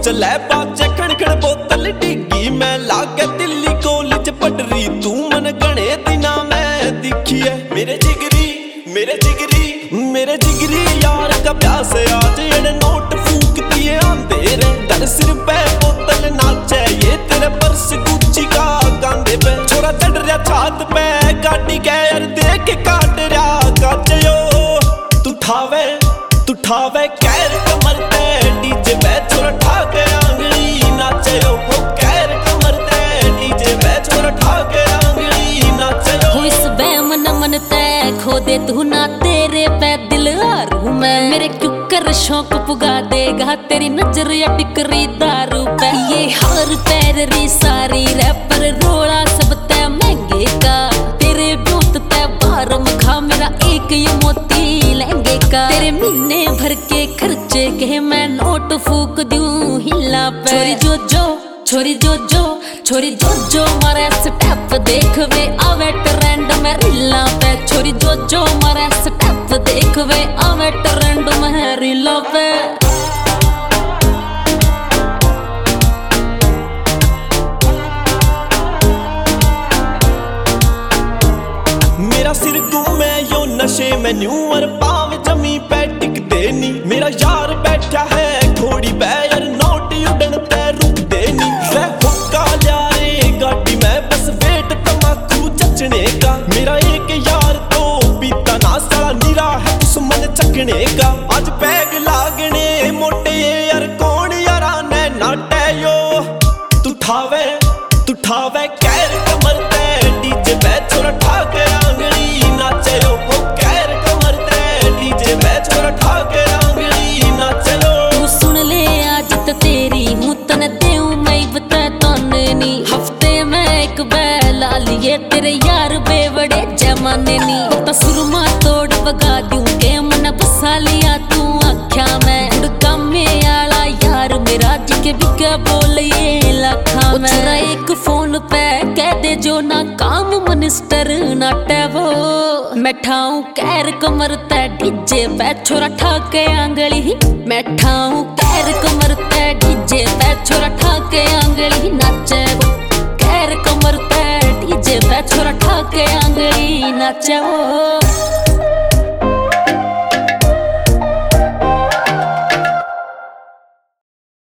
चले बाजे खण बोतल डिगी मैं लागे दिल्ली कॉलेज पढ़री तू मन गणे दिना मैं दिखी है मेरे जिगरी मेरे जिगरी यार का प्यास आज ये नोट फूक दिए आंधे रे दर सिर पे बोतल नाचे ये तेरे पर्स गुच्ची का कांधे पे छोरा चढ़ रहा छात पे गाड़ी के यार देख काट रहा काचयो तू ठावे कैर कमर ते डीजे पे छोरा ठाके आंगली नाचयो हो कैर कमर ते डीजे पे छोरा ठाके आंगली नाचयो हो इस बेमन मन ते खो दे तू ना तेरे पे दिल हारू मैं मेरे क्यों शौक पुगा देगा तेरी नजर या टिकरी दारू पे ये हार पैर री सारी रैपर रोड़ा सब ते महंगे का तेरे ब्योत ते बाहर मखा मेरा एक ये मोती लहंगे का तेरे महीने भर के खर्चे के मैं नोट फूक दूं हिला पे छोरी जो मारे स्टेप देख वे आवे ट्रेंड में रीला पे छोरी जो मारे स्टेप देख वे आवे ट्रेंड में रीला पे मेरा सिर घूमे यो नशे में न्यूअर पाव जमी पे टिक देनी मेरा यार बैठा है घोड़ी पे यार नोट उड़न ते रुक देनी वह हुक्का लिया रे गाड़ी में बस वेट तमाकू चचने का मेरा एक यार तो पीता ना साला निरा है दुश्मन चकने का आज पैग लागने मोटे यार कौन यारा ने नाटे यो तू ठावे कैर कमर ते डीजे पे छोरा ठाके आंगली नाचयो हो कैर कमर ते डीजे पे छोरा ठाके आंगली नाचयो तू सुन ले आज तो तेरी हूँ तने देऊं मैं बता तोने नी हफ्ते में एक बैला लिए तेरे यार बेवड़े जमाने नी तो सुरमा तोड़ बगा दूं के मन बसा लिया तू आख्या मैं उड़का में आला यार मेरा जिके बिका बोल ये लाखा मैं तेरा एक फोन पे कह दे जो ना काम मिनिस्टर नाटे वो मैं ठाऊं कैर कमर ते डीजे पे छोरा ठाके आंगली मैं ठाऊं कैर कमर ते डीजे पे छोरा ठाके आंगली नाचे वो कैर कमर ते डीजे पे छोरा ठाके आंगली नाचे वो।